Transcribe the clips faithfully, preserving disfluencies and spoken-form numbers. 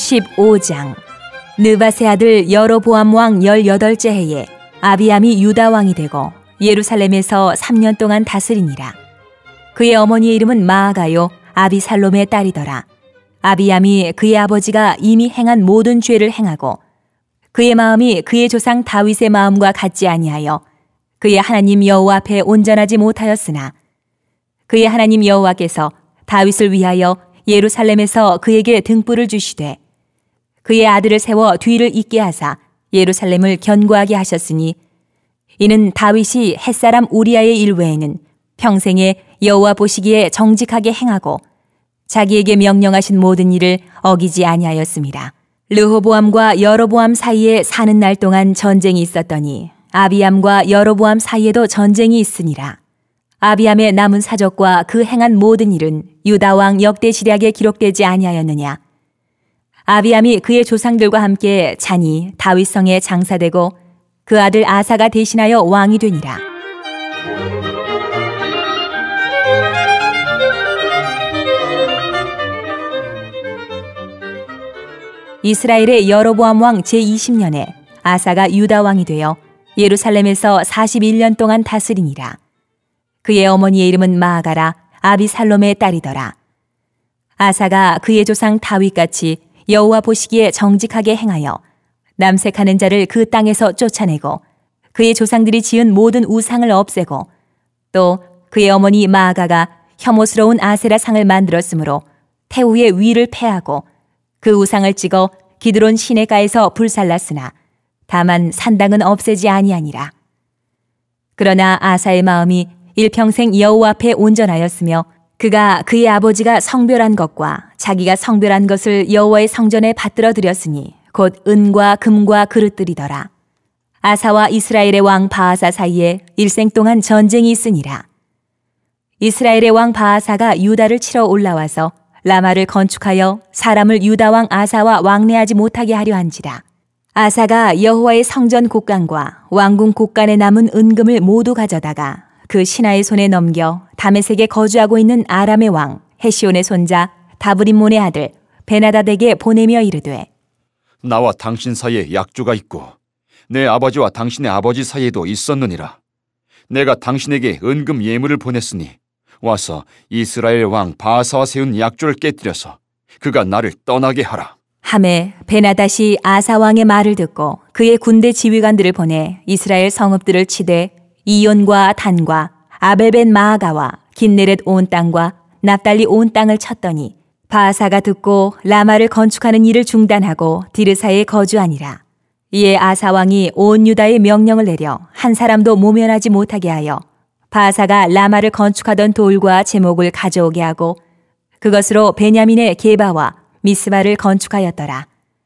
십오 장. 느밧의 아들 여로보암 왕 열여덟째 해에 아비암이 유다 왕이 되고 예루살렘에서 삼 년 동안 다스리니라. 그의 어머니의 이름은 마아가요 아비살롬의 딸이더라. 아비암이 그의 아버지가 이미 행한 모든 죄를 행하고 그의 마음이 그의 조상 다윗의 마음과 같지 아니하여 그의 하나님 여호와 앞에 온전하지 못하였으나 그의 하나님 여호와께서 다윗을 위하여 예루살렘에서 그에게 등불을 주시되 그의 아들을 세워 뒤를 잇게 하사 예루살렘을 견고하게 하셨으니 이는 다윗이 햇사람 우리아의 일 외에는 평생에 여호와 보시기에 정직하게 행하고 자기에게 명령하신 모든 일을 어기지 아니하였습니다. 르호보암과 여로보암 사이에 사는 날 동안 전쟁이 있었더니 아비암과 여로보암 사이에도 전쟁이 있으니라. 아비암의 남은 사적과 그 행한 모든 일은 유다 왕 역대시략에 기록되지 아니하였느냐. 아비암이 그의 조상들과 함께 잔이 다윗성에 장사되고 그 아들 아사가 대신하여 왕이 되니라. 이스라엘의 여로보암 왕 제이십 년에 아사가 유다 왕이 되어 예루살렘에서 사십일 년 동안 다스리니라. 그의 어머니의 이름은 마아가라 아비살롬의 딸이더라. 아사가 그의 조상 다윗같이 여호와 보시기에 정직하게 행하여 남색하는 자를 그 땅에서 쫓아내고 그의 조상들이 지은 모든 우상을 없애고 또 그의 어머니 마아가가 혐오스러운 아세라 상을 만들었으므로 태우의 위를 패하고 그 우상을 찍어 기드론 시내가에서 불살랐으나 다만 산당은 없애지 아니하니라. 그러나 아사의 마음이 일평생 여호와 앞에 온전하였으며 그가 그의 아버지가 성별한 것과 자기가 성별한 것을 여호와의 성전에 받들어 드렸으니 곧 은과 금과 그릇들이더라. 아사와 이스라엘의 왕 바아사 사이에 일생 동안 전쟁이 있으니라. 이스라엘의 왕 바아사가 유다를 치러 올라와서 라마를 건축하여 사람을 유다 왕 아사와 왕래하지 못하게 하려 한지라. 아사가 여호와의 성전 곳간과 왕궁 곳간에 남은 은금을 모두 가져다가 그 신하의 손에 넘겨 다메섹에 거주하고 있는 아람의 왕 헤시온의 손자 다브림몬의 아들 베나다덱에게 보내며 이르되 나와 당신 사이에 약조가 있고 내 아버지와 당신의 아버지 사이에도 있었느니라. 내가 당신에게 은금 예물을 보냈으니 와서 이스라엘 왕 바아사와 세운 약조를 깨뜨려서 그가 나를 떠나게 하라. 하매 베나닷이 아사 왕의 말을 듣고 그의 군대 지휘관들을 보내 이스라엘 성읍들을 치되 이온과 단과 아벨벤 마아가와 긴네렛 온 땅과 납달리 온 땅을 쳤더니 바아사가 듣고 라마를 건축하는 일을 중단하고 디르사에 거주하니라. 이에 아사 왕이 온 유다에 명령을 내려 한 사람도 모면하지 못하게 하여 바아사가 라마를 건축하던 돌과 제목을 가져오게 하고 그것으로 베냐민의 게바와 미스바를 건축하였더라.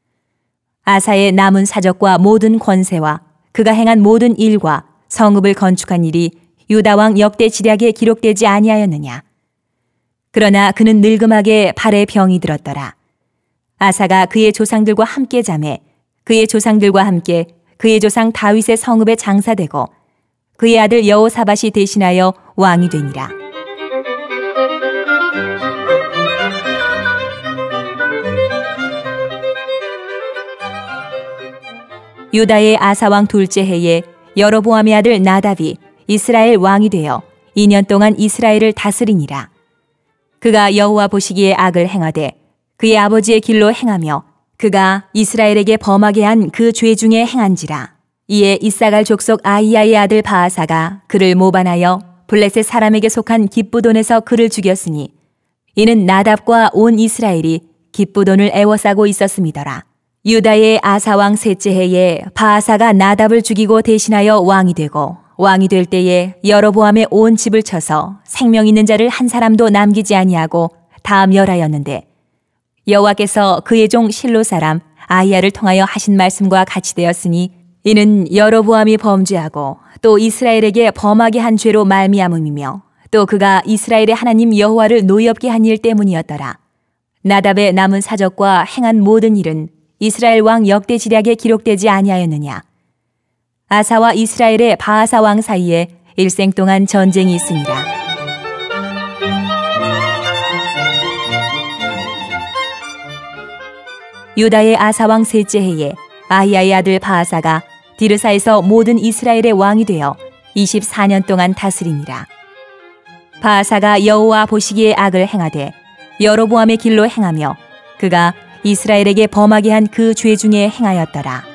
아사의 남은 사적과 모든 권세와 그가 행한 모든 일과 성읍을 건축한 일이 유다 왕 역대 지략에 기록되지 아니하였느냐. 그러나 그는 늙음하게 발에 병이 들었더라. 아사가 그의 조상들과 함께 자매 그의 조상들과 함께 그의 조상 다윗의 성읍에 장사되고 그의 아들 여호사밧이 대신하여 왕이 되니라. 유다의 아사 왕 둘째 해에 여로보암의 아들 나답이 이스라엘 왕이 되어 이 년 동안 이스라엘을 다스리니라. 그가 여호와 보시기에 악을 행하되 그의 아버지의 길로 행하며 그가 이스라엘에게 범하게 한 그 죄 중에 행한지라. 이에 이사갈 족속 아이야의 아들 바아사가 그를 모반하여 블레셋 사람에게 속한 깁부돈에서 그를 죽였으니 이는 나답과 온 이스라엘이 깁부돈을 애워싸고 있었음이더라. 유다의 아사왕 셋째 해에 바아사가 나답을 죽이고 대신하여 왕이 되고 왕이 될 때에 여로보암의 온 집을 쳐서 생명 있는 자를 한 사람도 남기지 아니하고 다 멸하였는데 여호와께서 그의 종 실로 사람 아히야를 통하여 하신 말씀과 같이 되었으니 이는 여로보암이 범죄하고 또 이스라엘에게 범하게 한 죄로 말미암음이며 또 그가 이스라엘의 하나님 여호와를 노엽게 한 일 때문이었더라. 나답의 남은 사적과 행한 모든 일은 이스라엘 왕 역대 지략에 기록되지 아니하였느냐. 아사와 이스라엘의 바아사 왕 사이에 일생 동안 전쟁이 있으니라. 유다의 아사왕 셋째 해에 아히야의 아들 바아사가 디르사에서 모든 이스라엘의 왕이 되어 이십사 년 동안 다스리니라. 바아사가 여호와 보시기에 악을 행하되 여로보암의 길로 행하며 그가 이스라엘에게 범하게 한 그 죄 중에 행하였더라.